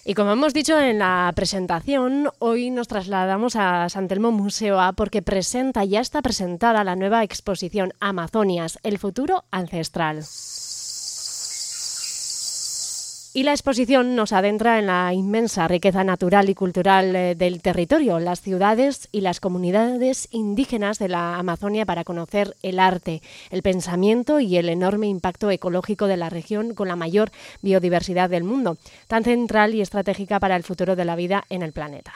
Y como hemos dicho en la presentación, hoy nos trasladamos a San Telmo Museo A porque ya está presentada la nueva exposición Amazonias, el futuro ancestral. Y la exposición nos adentra en la inmensa riqueza natural y cultural del territorio, las ciudades y las comunidades indígenas de la Amazonia para conocer el arte, el pensamiento y el enorme impacto ecológico de la región con la mayor biodiversidad del mundo, tan central y estratégica para el futuro de la vida en el planeta.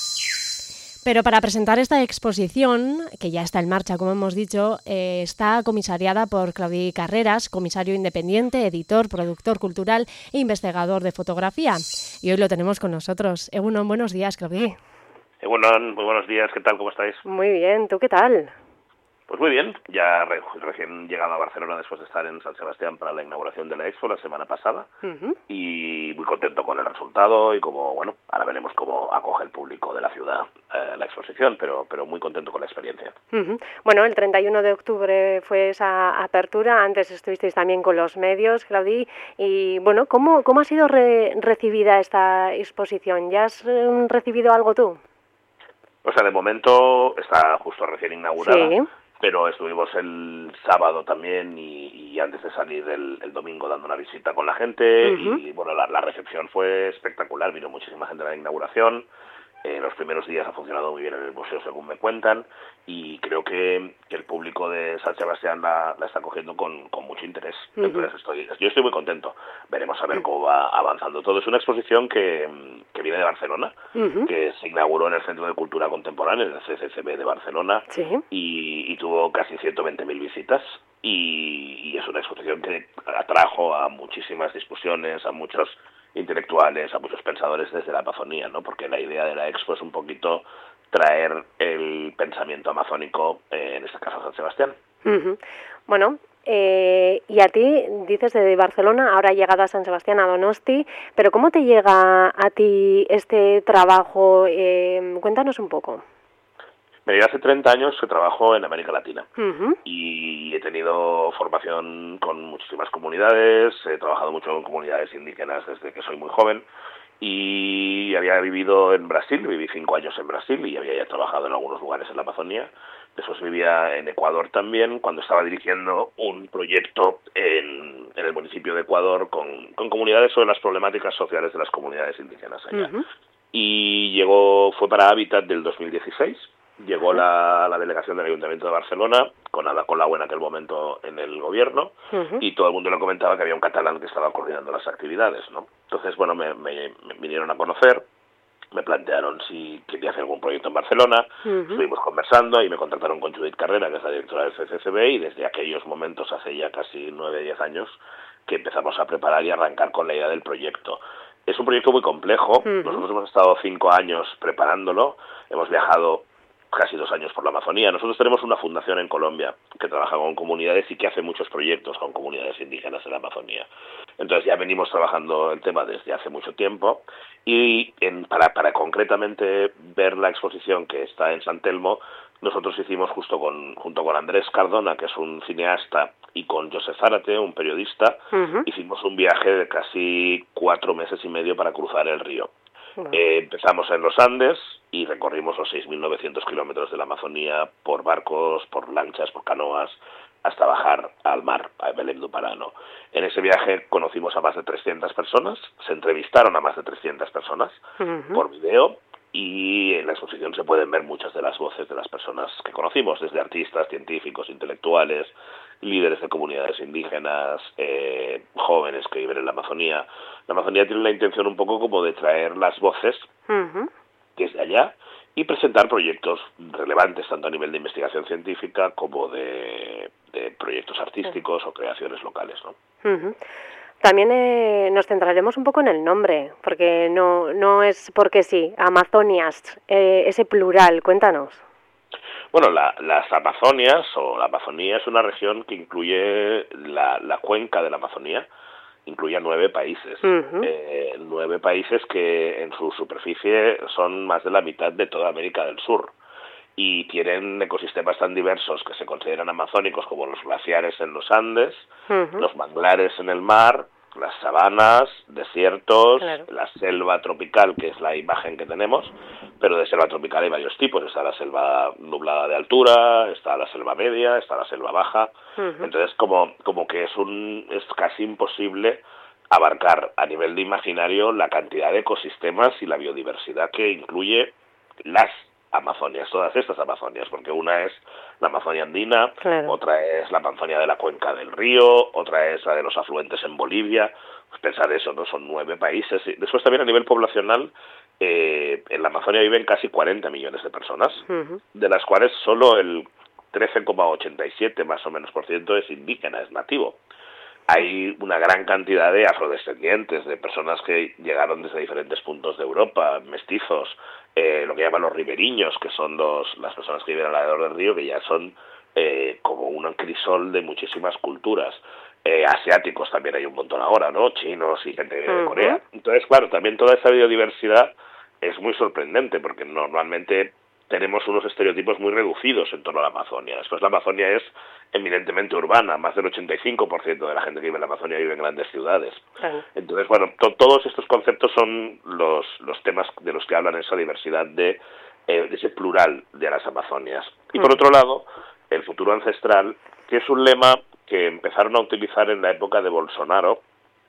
Pero para presentar esta exposición, que ya está en marcha, como hemos dicho, está comisariada por Claudi Carreras, comisario independiente, editor, productor cultural e investigador de fotografía. Y hoy lo tenemos con nosotros. Egunon, buenos días, Claudi. Egunon, muy buenos días, ¿qué tal? ¿Cómo estáis? Muy bien, ¿tú qué tal? Pues muy bien, ya recién llegado a Barcelona después de estar en San Sebastián para la inauguración de la Expo la semana pasada y muy contento con el resultado y como, bueno, ahora veremos cómo acoge el público de la ciudad la exposición, pero muy contento con la experiencia. Bueno, el 31 de octubre fue esa apertura, antes estuvisteis también con los medios, Claudi, y bueno, ¿cómo ha sido recibida esta exposición? ¿Ya has recibido algo tú? O sea, de momento está justo recién inaugurada. Sí. Pero estuvimos el sábado también y antes de salir el domingo dando una visita con la gente y bueno, la recepción fue espectacular, vino muchísima gente a la inauguración. Los primeros días ha funcionado muy bien en el museo según me cuentan y creo que el público de San Sebastián la está cogiendo con mucho interés. Entonces yo estoy muy contento. Veremos a ver cómo va avanzando todo. Es una exposición que viene de Barcelona, que se inauguró en el Centro de Cultura Contemporánea, en el CCCB de Barcelona, y tuvo casi 120.000 visitas. Y es una exposición que atrajo a muchísimas discusiones, a muchos intelectuales, a muchos pensadores desde la Amazonía, ¿no? Porque la idea de la Expo es un poquito traer el pensamiento amazónico, en este caso a San Sebastián. Bueno, y a ti, dices de Barcelona, ahora llegado a San Sebastián, a Donosti, pero ¿cómo te llega a ti este trabajo? Cuéntanos un poco. Mira, yo hace 30 años que trabajo en América Latina y he tenido formación con muchísimas comunidades, he trabajado mucho con comunidades indígenas desde que soy muy joven y había vivido en Brasil, viví 5 años en Brasil y había ya trabajado en algunos lugares en la Amazonía. Después vivía en Ecuador también, cuando estaba dirigiendo un proyecto en el municipio de Ecuador con comunidades sobre las problemáticas sociales de las comunidades indígenas allá. Y fue para Hábitat del 2016. Llegó la delegación del Ayuntamiento de Barcelona, con Ada Colau en aquel momento en el gobierno, y todo el mundo le comentaba que había un catalán que estaba coordinando las actividades, ¿no? Entonces, bueno, me vinieron a conocer, me plantearon si quería hacer algún proyecto en Barcelona, estuvimos conversando y me contrataron con Judith Carrera, que es la directora del CCCB, y desde aquellos momentos, hace ya casi 9 o 10 años, que empezamos a preparar y arrancar con la idea del proyecto. Es un proyecto muy complejo, nosotros hemos estado 5 años preparándolo, hemos viajado casi 2 años por la Amazonía. Nosotros tenemos una fundación en Colombia que trabaja con comunidades y que hace muchos proyectos con comunidades indígenas en la Amazonía. Entonces ya venimos trabajando el tema desde hace mucho tiempo y para concretamente ver la exposición que está en San Telmo, nosotros hicimos junto con Andrés Cardona, que es un cineasta, y con Josep Zárate, un periodista, hicimos un viaje de casi 4 meses y medio para cruzar el río. Empezamos en los Andes y recorrimos los 6.900 kilómetros de la Amazonía por barcos, por lanchas, por canoas, hasta bajar al mar, a Belém do Pará. En ese viaje conocimos a más de 300 personas, se entrevistaron a más de 300 personas por video y en la exposición se pueden ver muchas de las voces de las personas que conocimos, desde artistas, científicos, intelectuales, líderes de comunidades indígenas, jóvenes que viven en la Amazonía. La Amazonía tiene la intención un poco como de traer las voces desde allá y presentar proyectos relevantes tanto a nivel de investigación científica como de proyectos artísticos o creaciones locales, ¿no? También nos centraremos un poco en el nombre, porque no es porque sí, Amazonias, ese plural, cuéntanos. Bueno, las Amazonias o la Amazonía es una región que incluye la cuenca de la Amazonía, incluye 9 países. 9 países que en su superficie son más de la mitad de toda América del Sur y tienen ecosistemas tan diversos que se consideran amazónicos como los glaciares en los Andes, los manglares en el mar, las sabanas, desiertos, claro, la selva tropical, que es la imagen que tenemos, pero de selva tropical hay varios tipos. Está la selva nublada de altura, está la selva media, está la selva baja. Entonces, como que es casi imposible abarcar a nivel de imaginario la cantidad de ecosistemas y la biodiversidad que incluye las Amazonias, todas estas Amazonias, porque una es la Amazonia andina, claro, otra es la Amazonia de la cuenca del río, otra es la de los afluentes en Bolivia. Pues pensar eso, ¿no? Son 9 países. Después también a nivel poblacional, en la Amazonia viven casi 40 millones de personas, de las cuales solo el 13,87 más o menos % es indígena, es nativo. Hay una gran cantidad de afrodescendientes, de personas que llegaron desde diferentes puntos de Europa, mestizos, lo que llaman los riberiños, que son las personas que viven alrededor del río, que ya son como un crisol de muchísimas culturas. Asiáticos también hay un montón ahora, ¿no? Chinos y gente de Corea. Entonces, claro, también toda esa biodiversidad es muy sorprendente, porque normalmente tenemos unos estereotipos muy reducidos en torno a la Amazonia. Después la Amazonia es eminentemente urbana, más del 85% de la gente que vive en la Amazonia vive en grandes ciudades. Claro. Entonces, bueno, todos estos conceptos son los temas de los que hablan esa diversidad de ese plural de las Amazonias. Y por otro lado, el futuro ancestral, que es un lema que empezaron a utilizar en la época de Bolsonaro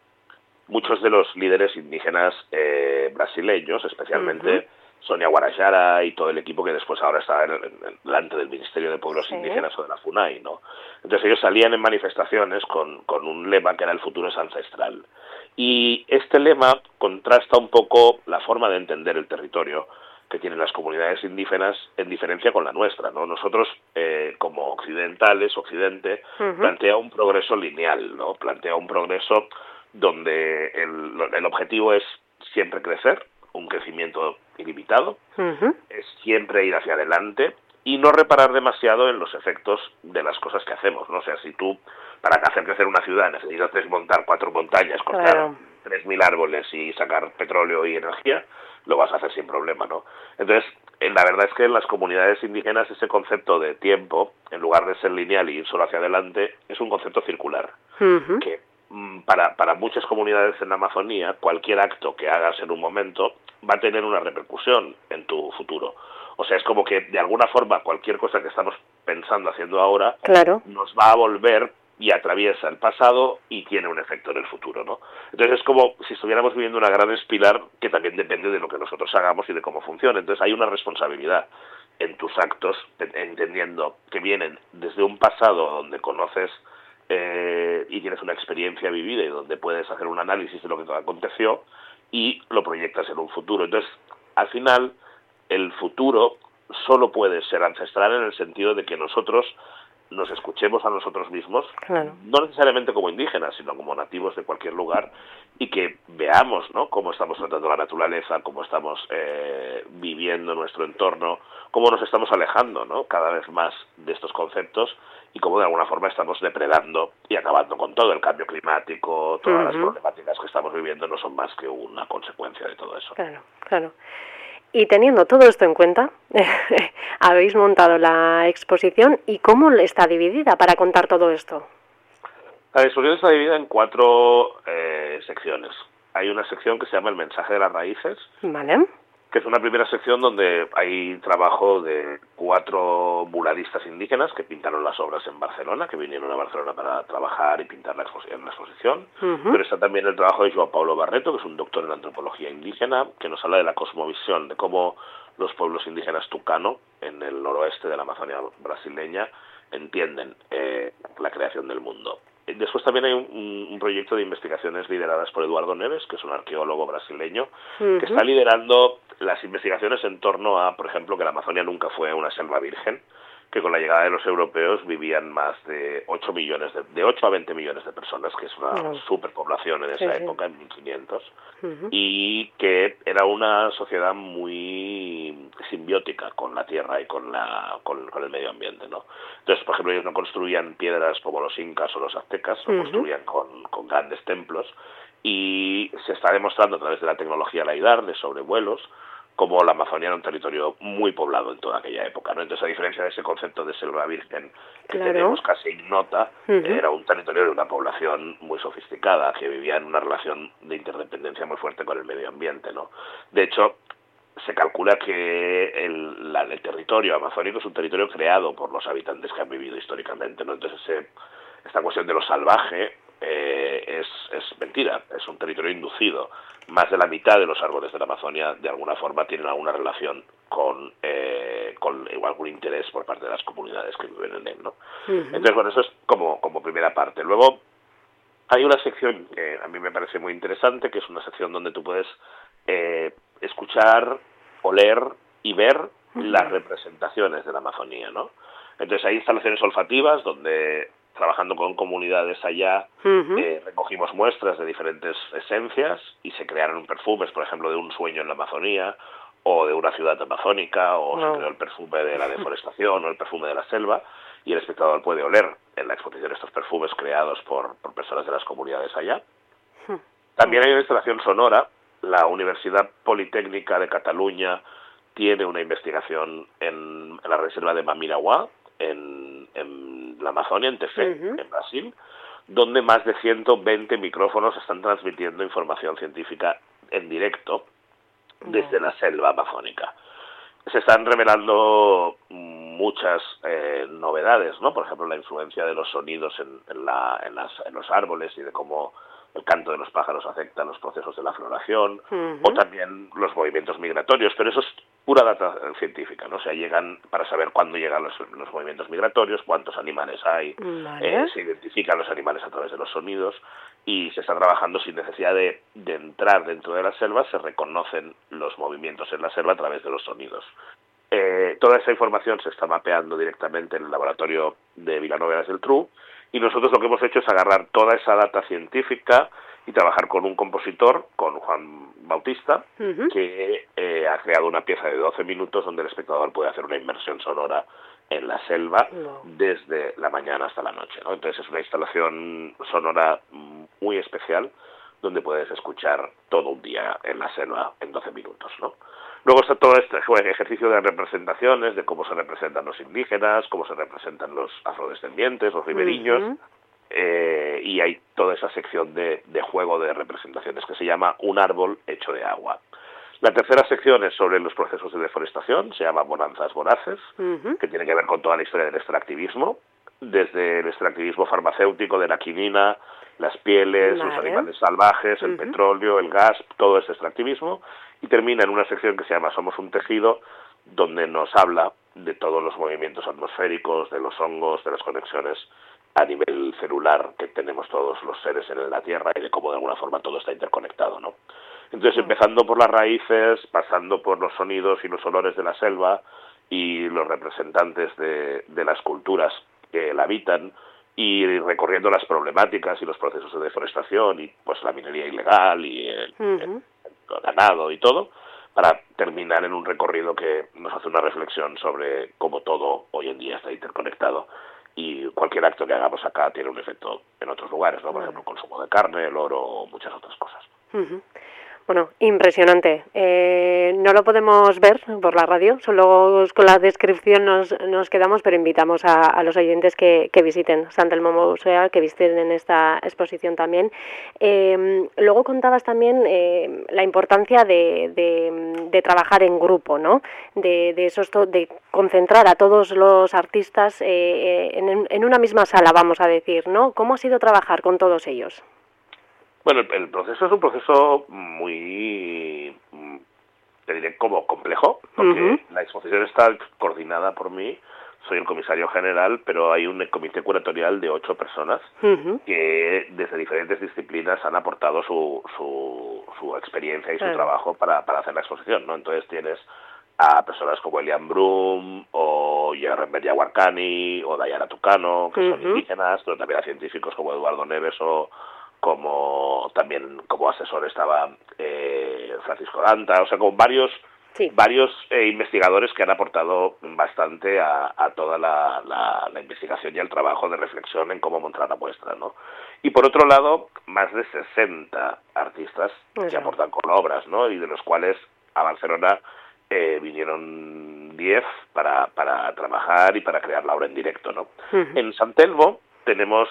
muchos de los líderes indígenas brasileños, especialmente Sonia Guarajara y todo el equipo que después ahora está delante del Ministerio de Pueblos Indígenas o de la FUNAI, ¿no? Entonces ellos salían en manifestaciones con un lema que era el futuro es ancestral. Y este lema contrasta un poco la forma de entender el territorio que tienen las comunidades indígenas en diferencia con la nuestra, ¿no? Nosotros, como occidentales, Occidente, plantea un progreso lineal, ¿no? Plantea un progreso donde el objetivo es siempre crecer, un crecimiento ilimitado, es siempre ir hacia adelante y no reparar demasiado en los efectos de las cosas que hacemos, ¿no? O sea, si tú, para hacer crecer una ciudad, necesitas desmontar 4 montañas, cortar 3.000 árboles y sacar petróleo y energía, lo vas a hacer sin problema, ¿no? Entonces, la verdad es que en las comunidades indígenas ese concepto de tiempo, en lugar de ser lineal y ir solo hacia adelante, es un concepto circular, que para muchas comunidades en la Amazonía, cualquier acto que hagas en un momento va a tener una repercusión en tu futuro. O sea, es como que de alguna forma cualquier cosa que estamos pensando, haciendo ahora, nos va a volver y atraviesa el pasado y tiene un efecto en el futuro, ¿no? Entonces es como si estuviéramos viviendo una gran espiral que también depende de lo que nosotros hagamos y de cómo funcione. Entonces hay una responsabilidad en tus actos, entendiendo que vienen desde un pasado donde conoces y tienes una experiencia vivida y donde puedes hacer un análisis de lo que te aconteció y lo proyectas en un futuro. Entonces, al final, el futuro solo puede ser ancestral en el sentido de que nosotros nos escuchemos a nosotros mismos, no necesariamente como indígenas, sino como nativos de cualquier lugar, y que veamos, ¿no?, cómo estamos tratando la naturaleza, cómo estamos viviendo nuestro entorno, cómo nos estamos alejando, ¿no?, cada vez más de estos conceptos y cómo de alguna forma estamos depredando y acabando con todo el cambio climático, todas las problemáticas que estamos viviendo no son más que una consecuencia de todo eso. Claro. Y teniendo todo esto en cuenta, habéis montado la exposición, ¿y cómo está dividida para contar todo esto? La exposición está dividida en 4 secciones. Hay una sección que se llama El mensaje de las raíces, que es una primera sección donde hay trabajo de 4 muralistas indígenas que pintaron las obras en Barcelona, que vinieron a Barcelona para trabajar y pintar la exposición. Pero está también el trabajo de João Paulo Barreto, que es un doctor en antropología indígena, que nos habla de la cosmovisión, de cómo los pueblos indígenas tucano, en el noroeste de la Amazonia brasileña, entienden la creación del mundo. Después también hay un proyecto de investigaciones lideradas por Eduardo Neves, que es un arqueólogo brasileño, que está liderando las investigaciones en torno a, por ejemplo, que la Amazonia nunca fue una selva virgen, que con la llegada de los europeos vivían más de 8 a 20 millones de personas, que es una superpoblación en esa época, en 1500, y que era una sociedad muy simbiótica con la tierra y con el medio ambiente, ¿no? Entonces, por ejemplo, ellos no construían piedras como los incas o los aztecas, lo construían con grandes templos, y se está demostrando a través de la tecnología LiDAR, de sobrevuelos, como la Amazonía era un territorio muy poblado en toda aquella época, ¿no? Entonces, a diferencia de ese concepto de selva virgen que tenemos casi ignota, era un territorio de una población muy sofisticada, que vivía en una relación de interdependencia muy fuerte con el medio ambiente, ¿no? De hecho, se calcula que el territorio amazónico es un territorio creado por los habitantes que han vivido históricamente, ¿no? Entonces, esta cuestión de lo salvaje es mentira, es un territorio inducido. Más de la mitad de los árboles de la Amazonia de alguna forma tienen alguna relación con algún interés por parte de las comunidades que viven en él, ¿no? Entonces, bueno, eso es como primera parte. Luego hay una sección que a mí me parece muy interesante, que es una sección donde tú puedes escuchar, oler y ver las representaciones de la Amazonía, ¿no? Entonces hay instalaciones olfativas donde, trabajando con comunidades allá, recogimos muestras de diferentes esencias y se crearon perfumes, por ejemplo, de un sueño en la Amazonía, o de una ciudad amazónica, o se creó el perfume de la deforestación, o el perfume de la selva, y el espectador puede oler en la exposición estos perfumes creados por personas de las comunidades allá. También hay una instalación sonora. La Universidad Politécnica de Cataluña tiene una investigación en la reserva de Mamirauá, en la Amazonia, en Tefé, en Brasil, donde más de 120 micrófonos están transmitiendo información científica en directo desde la selva amazónica. Se están revelando muchas novedades, ¿no? Por ejemplo, la influencia de los sonidos en los árboles y de cómo el canto de los pájaros afecta los procesos de la floración, o también los movimientos migratorios, pero eso es pura data científica, ¿no? O sea, llegan para saber cuándo llegan los movimientos migratorios, cuántos animales hay, se identifican los animales a través de los sonidos, y se está trabajando sin necesidad de entrar dentro de la selva, se reconocen los movimientos en la selva a través de los sonidos. Toda esa información se está mapeando directamente en el laboratorio de Vilanova y la Geltrú, y nosotros lo que hemos hecho es agarrar toda esa data científica y trabajar con un compositor, con Juan Bautista, que ha creado una pieza de 12 minutos donde el espectador puede hacer una inmersión sonora en la selva desde la mañana hasta la noche, ¿no? Entonces es una instalación sonora muy especial donde puedes escuchar todo un día en la selva en 12 minutos, ¿no? Luego está todo este ejercicio de representaciones, de cómo se representan los indígenas, cómo se representan los afrodescendientes, los ribereños, y hay toda esa sección de juego de representaciones que se llama Un árbol hecho de agua. La tercera sección es sobre los procesos de deforestación, se llama Bonanzas Voraces, que tiene que ver con toda la historia del extractivismo, desde el extractivismo farmacéutico de la quinina, las pieles, los animales salvajes, el petróleo, el gas, todo ese extractivismo, y termina en una sección que se llama Somos un tejido, donde nos habla de todos los movimientos atmosféricos, de los hongos, de las conexiones a nivel celular que tenemos todos los seres en la Tierra y de cómo de alguna forma todo está interconectado, ¿no? Entonces, empezando por las raíces, pasando por los sonidos y los olores de la selva y los representantes de las culturas que la habitan, y recorriendo las problemáticas y los procesos de deforestación y pues la minería ilegal y el ganado y todo, para terminar en un recorrido que nos hace una reflexión sobre cómo todo hoy en día está interconectado y cualquier acto que hagamos acá tiene un efecto en otros lugares, ¿no? Por ejemplo, el consumo de carne, el oro o muchas otras cosas. Bueno, impresionante. No lo podemos ver por la radio, solo con la descripción nos quedamos, pero invitamos a los oyentes que visiten Sant Telmo Museu, que visiten esta exposición también. Luego contabas también la importancia de trabajar en grupo, ¿no? De concentrar a todos los artistas en una misma sala, vamos a decir, ¿no? ¿Cómo ha sido trabajar con todos ellos? Bueno, el proceso es un proceso muy, te diré, como complejo, porque la exposición está coordinada por mí, soy el comisario general, pero hay un comité curatorial de 8 personas que desde diferentes disciplinas han aportado su experiencia y su trabajo para hacer la exposición, ¿no? Entonces tienes a personas como Elian Brum, o Yerren Yaguarcani, o Dayana Tucano, que son indígenas, pero también a científicos como Eduardo Neves o como también como asesor estaba Francisco Danta, o sea, con varios investigadores que han aportado bastante a toda la investigación y el trabajo de reflexión en cómo montar la muestra, ¿no? Y por otro lado, más de 60 artistas que aportan con obras, ¿no? Y de los cuales a Barcelona vinieron 10 para trabajar y para crear la obra en directo, ¿no? En San Telmo tenemos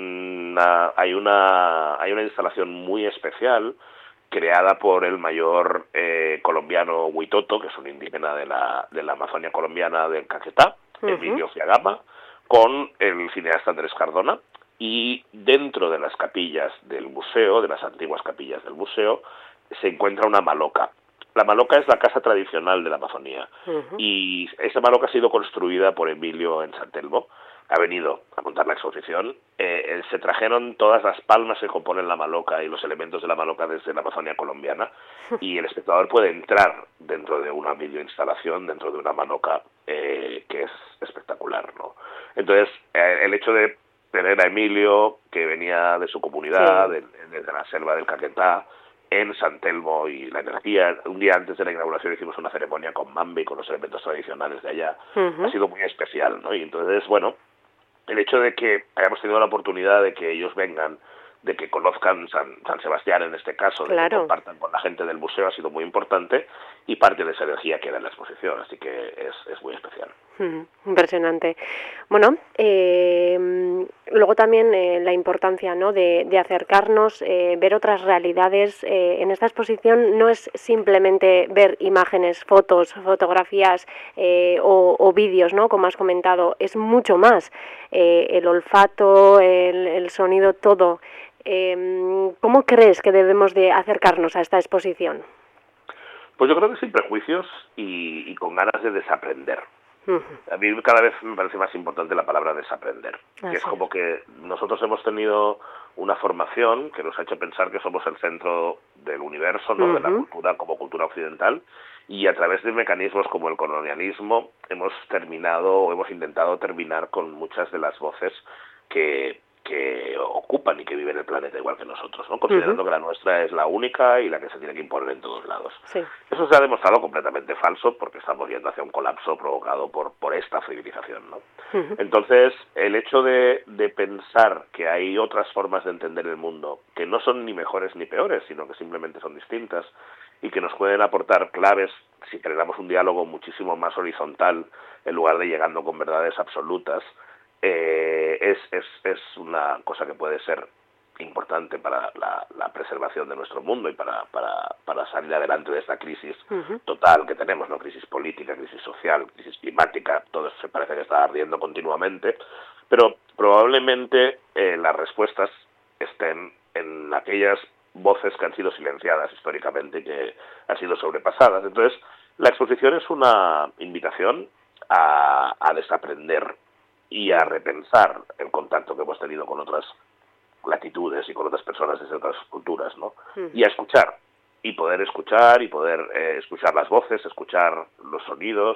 hay una instalación muy especial creada por el mayor colombiano Huitoto, que es un indígena de la Amazonia colombiana del Caquetá, Emilio Fiagama, con el cineasta Andrés Cardona, y dentro de las capillas del museo, de las antiguas capillas del museo, se encuentra una maloca. La maloca es la casa tradicional de la Amazonía, y esa maloca ha sido construida por Emilio en San Telmo. Ha venido a montar la exposición, se trajeron todas las palmas que componen la maloca y los elementos de la maloca desde la Amazonia colombiana, y el espectador puede entrar dentro de una videoinstalación, dentro de una maloca que es espectacular, ¿no? Entonces, el hecho de tener a Emilio, que venía de su comunidad, desde la selva del Caquetá, en San Telmo, y la energía, un día antes de la inauguración hicimos una ceremonia con mambe y con los elementos tradicionales de allá, ha sido muy especial, ¿no? Y entonces, bueno, el hecho de que hayamos tenido la oportunidad de que ellos vengan, de que conozcan San Sebastián en este caso, de que compartan con la gente del museo, ha sido muy importante, y parte de esa energía queda en la exposición, así que es muy especial. Impresionante. Bueno, luego también la importancia, ¿no?, de acercarnos, ver otras realidades. En esta exposición no es simplemente ver imágenes, fotos, fotografías o vídeos, ¿no?, como has comentado, es mucho más. El olfato, el sonido, todo. ¿Cómo crees que debemos de acercarnos a esta exposición? Pues yo creo que sin prejuicios y con ganas de desaprender. A mí cada vez me parece más importante la palabra desaprender, que es como que nosotros hemos tenido una formación que nos ha hecho pensar que somos el centro del universo, ¿no?, de la cultura como cultura occidental, y a través de mecanismos como el colonialismo hemos intentado terminar con muchas de las voces que ocupan y que viven el planeta igual que nosotros, ¿no?, considerando que la nuestra es la única y la que se tiene que imponer en todos lados. Eso se ha demostrado completamente falso, porque estamos yendo hacia un colapso provocado por esta civilización, ¿no? Entonces, el hecho de pensar que hay otras formas de entender el mundo, que no son ni mejores ni peores, sino que simplemente son distintas, y que nos pueden aportar claves si generamos un diálogo muchísimo más horizontal, en lugar de llegando con verdades absolutas, es una cosa que puede ser importante para la preservación de nuestro mundo y para salir adelante de esta crisis total que tenemos, ¿no? Crisis política, crisis social, crisis climática, todo eso se parece que está ardiendo continuamente, pero probablemente las respuestas estén en aquellas voces que han sido silenciadas históricamente y que han sido sobrepasadas. Entonces, la exposición es una invitación a desaprender y a repensar el contacto que hemos tenido con otras latitudes y con otras personas desde otras culturas, ¿no? Y a escuchar, y poder escuchar las voces, escuchar los sonidos,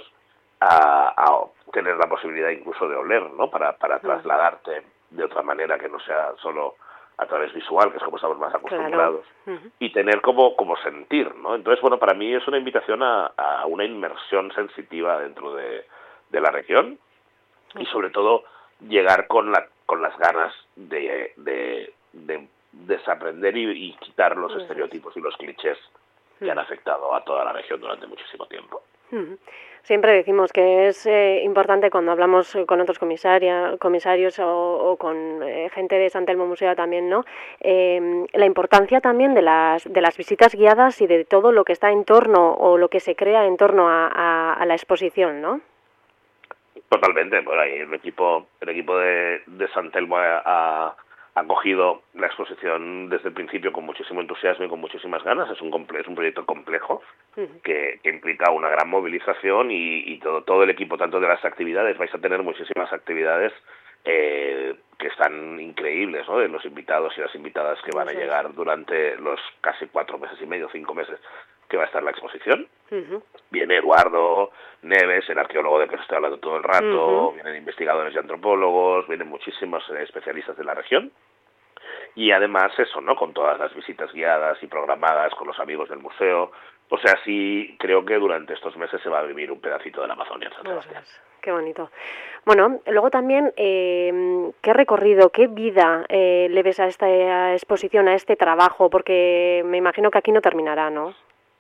a tener la posibilidad incluso de oler, ¿no?, para trasladarte de otra manera que no sea solo a través visual, que es como estamos más acostumbrados, y tener como sentir, ¿no? Entonces, bueno, para mí es una invitación a una inmersión sensitiva dentro de la región, y sobre todo llegar con las ganas de desaprender y quitar los estereotipos y los clichés que han afectado a toda la región durante muchísimo tiempo. Siempre decimos que es importante cuando hablamos con otros comisarios o con gente de San Telmo Museo también, ¿no? La importancia también de las visitas guiadas y de todo lo que está en torno o lo que se crea en torno a la exposición, ¿no? Totalmente, por ahí el equipo de San Telmo ha cogido la exposición desde el principio con muchísimo entusiasmo y con muchísimas ganas. Es un proyecto complejo que implica una gran movilización y todo el equipo, tanto de las actividades, vais a tener muchísimas actividades que están increíbles, ¿no?, de los invitados y las invitadas que van a llegar durante los casi 4 meses y medio, 5 meses que va a estar la exposición. Viene Eduardo Neves, el arqueólogo del que os estoy hablando todo el rato, vienen investigadores y antropólogos, vienen muchísimos especialistas de la región, y además eso, ¿no?, con todas las visitas guiadas y programadas con los amigos del museo. O sea, sí, creo que durante estos meses se va a vivir un pedacito de la Amazonia en San Sebastián. Qué bonito. Bueno, luego también, ¿qué recorrido, qué vida le ves a esta exposición, a este trabajo? Porque me imagino que aquí no terminará, ¿no?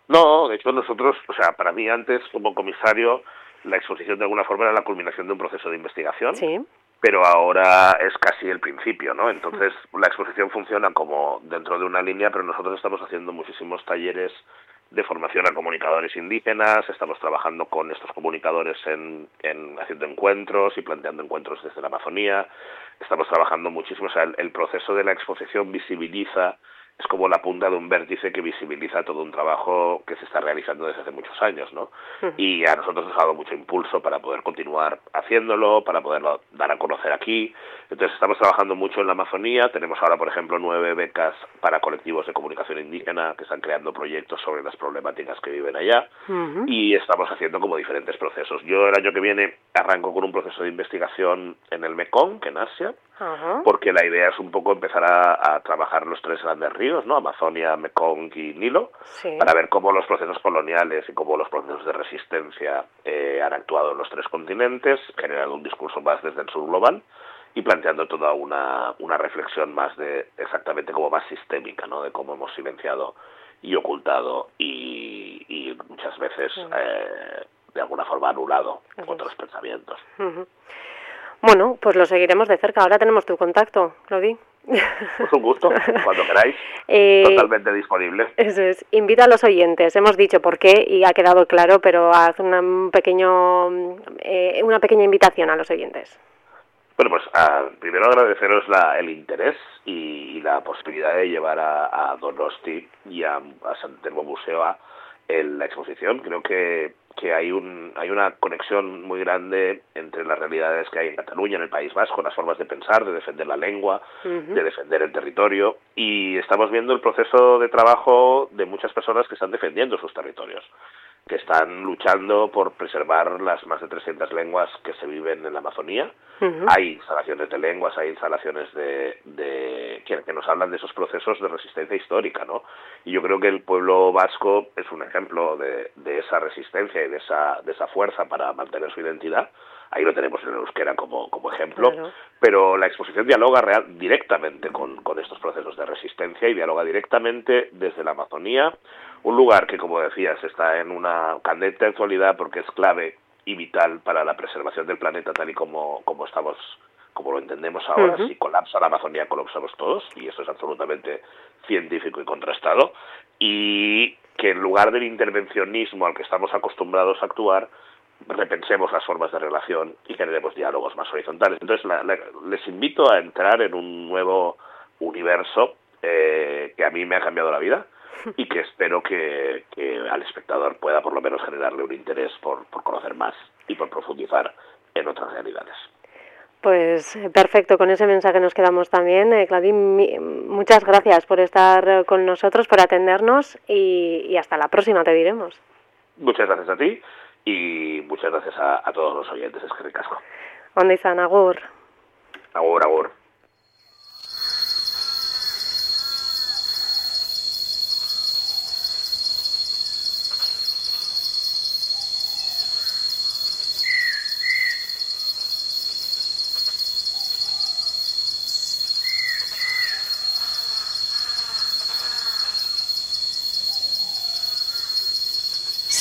No, de hecho nosotros, o sea, para mí antes como comisario la exposición de alguna forma era la culminación de un proceso de investigación, Sí. pero ahora es casi el principio, ¿no? Entonces la exposición funciona como dentro de una línea, pero nosotros estamos haciendo muchísimos talleres de formación a comunicadores indígenas, estamos trabajando con estos comunicadores en haciendo encuentros y planteando encuentros desde la Amazonía, estamos trabajando muchísimo, o sea, el proceso de la exposición visibiliza, es como la punta de un vértice que visibiliza todo un trabajo que se está realizando desde hace muchos años, ¿no? Y a nosotros nos ha dado mucho impulso para poder continuar haciéndolo, para poderlo dar a conocer aquí. Entonces estamos trabajando mucho en la Amazonía, tenemos ahora, por ejemplo, 9 becas para colectivos de comunicación indígena que están creando proyectos sobre las problemáticas que viven allá, y estamos haciendo como diferentes procesos. Yo el año que viene arranco con un proceso de investigación en el Mekong, en Asia, porque la idea es un poco empezar a trabajar los 3 grandes ríos, ¿no? Amazonia, Mekong y Nilo, Sí. para ver cómo los procesos coloniales y cómo los procesos de resistencia han actuado en los 3 continentes, generando un discurso más desde el sur global y planteando toda una reflexión más de exactamente como más sistémica, ¿no? De cómo hemos silenciado y ocultado y muchas veces de alguna forma anulado otros pensamientos. Bueno, pues lo seguiremos de cerca. Ahora tenemos tu contacto, Claudí. Pues un gusto, cuando queráis, totalmente disponible. Eso es. Invita a los oyentes. Hemos dicho por qué y ha quedado claro, pero haz una pequeña invitación a los oyentes. Bueno, pues primero agradeceros el interés y la posibilidad de llevar a Donosti y a Sant Telmo Museo en la exposición. Creo que hay una conexión muy grande entre las realidades que hay en Cataluña, en el País Vasco, las formas de pensar, de defender la lengua, de defender el territorio, y estamos viendo el proceso de trabajo de muchas personas que están defendiendo sus territorios, que están luchando por preservar las más de 300 lenguas que se viven en la Amazonía. Hay instalaciones de lenguas, hay instalaciones que nos hablan de esos procesos de resistencia histórica, ¿no? Y yo creo que el pueblo vasco es un ejemplo de esa resistencia y de esa fuerza para mantener su identidad. Ahí lo tenemos en el euskera como ejemplo, claro. Pero la exposición dialoga directamente con estos procesos de resistencia y dialoga directamente desde la Amazonía, un lugar que, como decías, está en una candente actualidad porque es clave y vital para la preservación del planeta tal y como lo entendemos ahora. Si colapsa la Amazonía, colapsamos todos, y eso es absolutamente científico y contrastado, y que en lugar del intervencionismo al que estamos acostumbrados a actuar, repensemos las formas de relación y generemos diálogos más horizontales. Entonces les invito a entrar en un nuevo universo que a mí me ha cambiado la vida y que espero que al espectador pueda por lo menos generarle un interés por conocer más y por profundizar en otras realidades. Pues perfecto, con ese mensaje nos quedamos también. Claudín, muchas gracias por estar con nosotros, por atendernos y hasta la próxima, te diremos. Muchas gracias a ti y muchas gracias a todos los oyentes. Es que ricasco. Onda izan, agur. Agur, agur.